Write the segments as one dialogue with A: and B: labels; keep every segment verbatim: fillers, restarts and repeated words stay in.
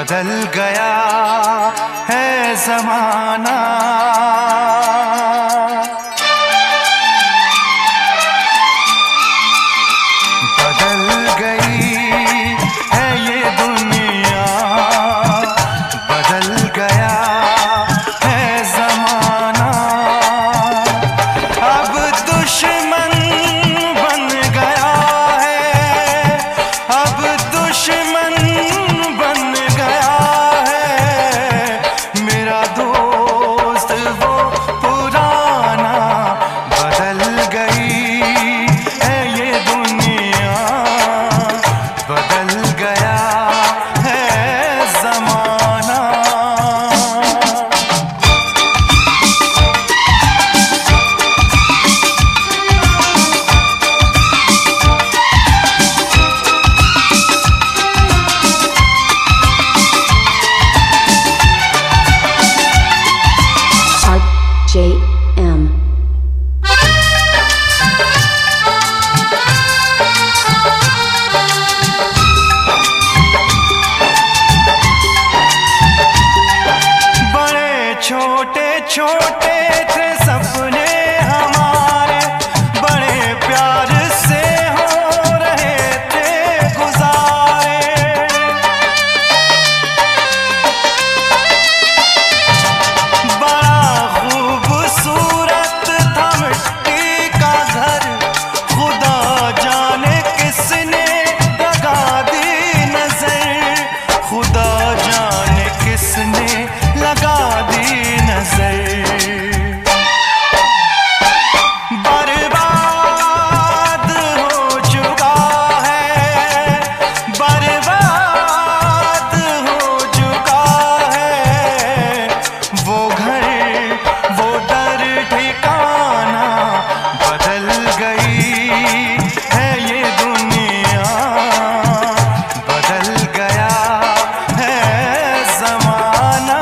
A: बदल गया है ज़माना। बदल गई है ये दुनिया, बदल गया है ज़माना। अब दुश्मन बन गया है, अब दुश्मन बन गया है मेरा दोस्त वो पुराना। बदल गई है ये दुनिया, बदल गया है ज़माना।
B: J M
A: बड़े छोटे छोटे थे सपने हमारे, बड़े प्यार से हो रहे थे गुजारे। बड़ा खूबसूरत था मिट्टी का घर, खुदा जाने किसने लगा दी नजर, खुदा जाने किसने लगा दी नजर। बर्बाद हो चुका है, बर्बाद हो चुका है वो घर, वो दर ठिकाना। बदल गई है ये दुनिया, बदल गया है ज़माना।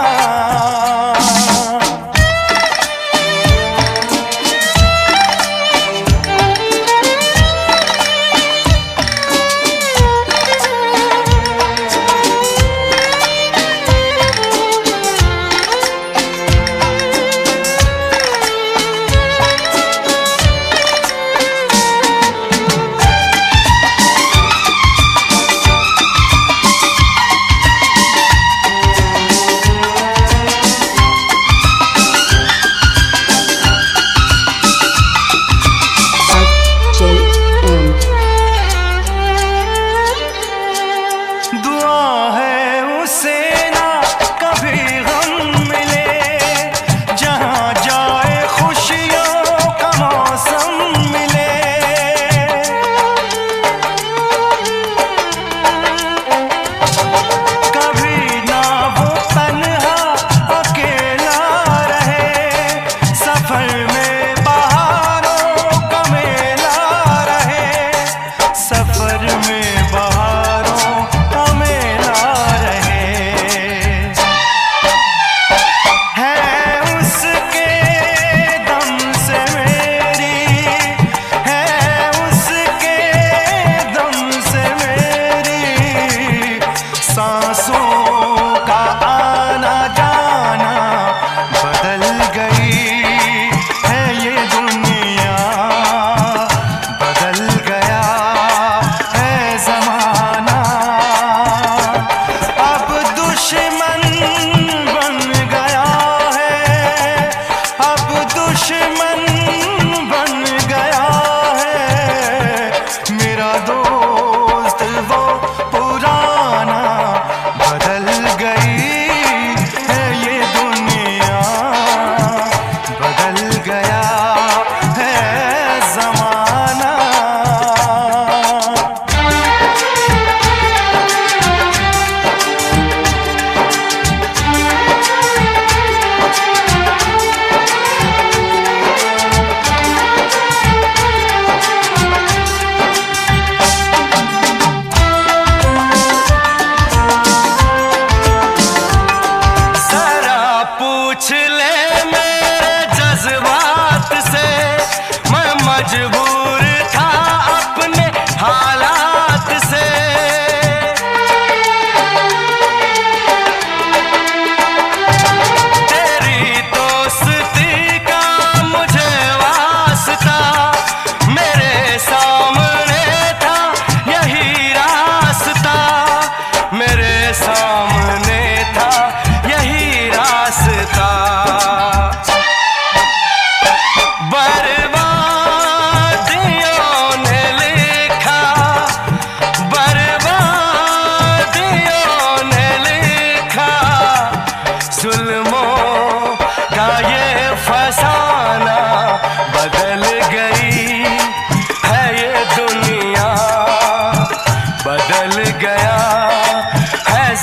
B: J M
A: दुआ है उसे ना कभी गम मिले, जहाँ जाए खुशियों का मौसम मिले। कभी ना वो तन्हा अकेला रहे, सफर में बहारों का मेला रहे, सफर में बहारों का मेला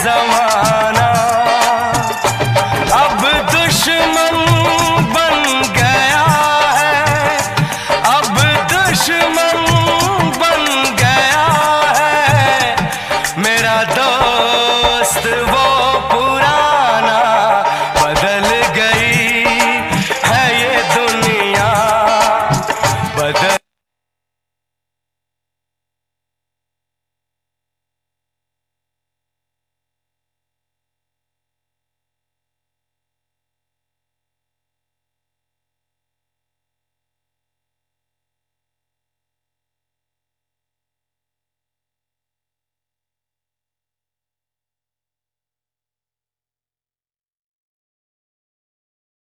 A: जमाना अब दुश्मन बन गया है, अब दुश्मन बन गया है। मेरा दोस्त वो पुराना